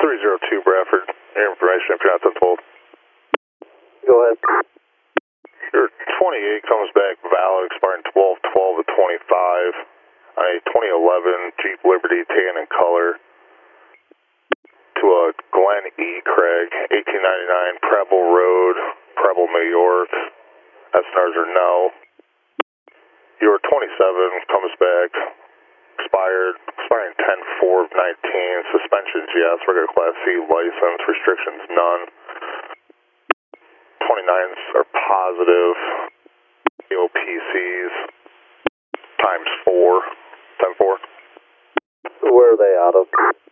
302 Bradford. Your information if you're not told. Go ahead. Your 28 comes back valid, expiring 12/12 of 25. On a 2011 Jeep Liberty tan in color. To a Glen E. Craig, 1899 Preble Road, Preble, New York. SNRs are no. Your 27 comes back, expiring 10/4 of 19. Suspensions, yes. Regular Class C license. Restrictions, none. 29s are positive. OPCs times 4. 10/4. Where are they out of?